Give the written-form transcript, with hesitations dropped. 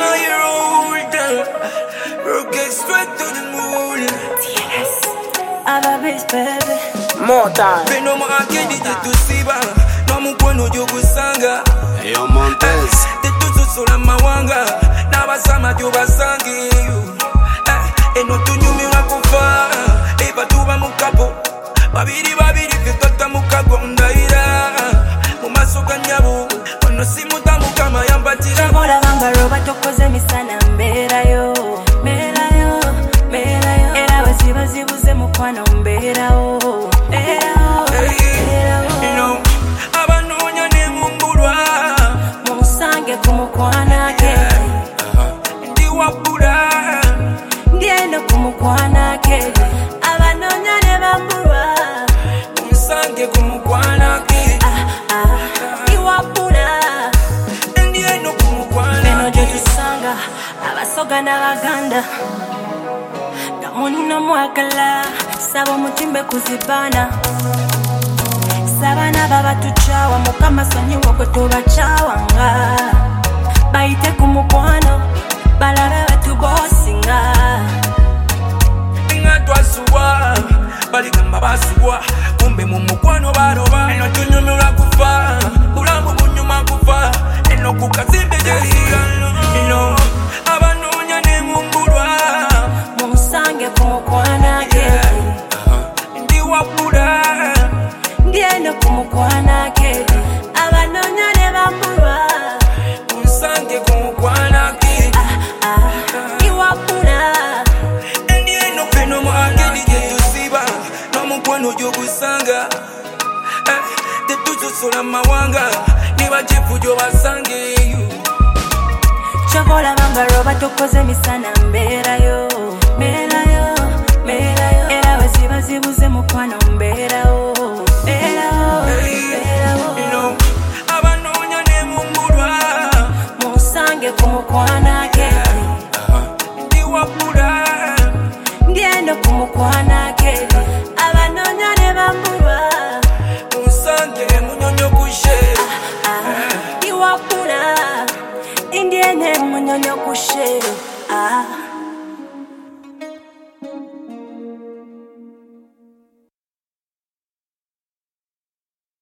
how you roll down. Roll get straight to the moon. Aba bitch, baby. More time. Peno mo akedi tusiba. No mukwano jogusanga. Yo Montez. Tetusola mawanga. Nabasama jobasangi. Eno tunyumira kufa. Eba tuba mukapo. Babiri fitota mukago ndaira. Mumasoka nyabu. Ono simuta mukama yambatira. Chabola banga roba tokoze misana mbera yo. Era bazibuze mukwano mbera yo. Abanonya ne mumbulwa. Musange kumukwana ke. Ndiwabula. Ndienda kumukwana ke. Abanonya ne bambulwa. Musange kumukwana ke. Ndiwabula. Ndienda kumukwana. Beno jotusanga abasoga n'abaganda. Gamuno mwagala saba mutimbe kuzibana. Sabana baba tuchawa mukama sonyiwa kwe tubachawanga. Baite kumukwano balabe batubosinga. Inga twasuwa baligamba basuwa. Kumbe mu mukwano baroba. Eno tunyumira kufa. Bulamu bunyuma kufa. Eno kukazimbe jesiga. Eno abanonya ne mumbulwa. Musange kumukwana ke. Ndiwabula. Ndienda kumukwana ke. Abanonya ne bambulwa. Musange kumukwana ke. Ndiwabula. Ndienda peno mo akedi tusiba. No mukwano jogusanga. Tetusola mawanga. Niba jifu jobasange. Chabola banga roba tokoze misana mbera yo. Era bazibuze mukwano mbera yo. Abanonya ne mumbulwa. Musange kumukwana ke. Ndiwabula. Ndienda kumukwana ke. Abanonya ne bambulwa. Musange munyonyo kushe. Ndiwabula. Indiene munyonyo kushe.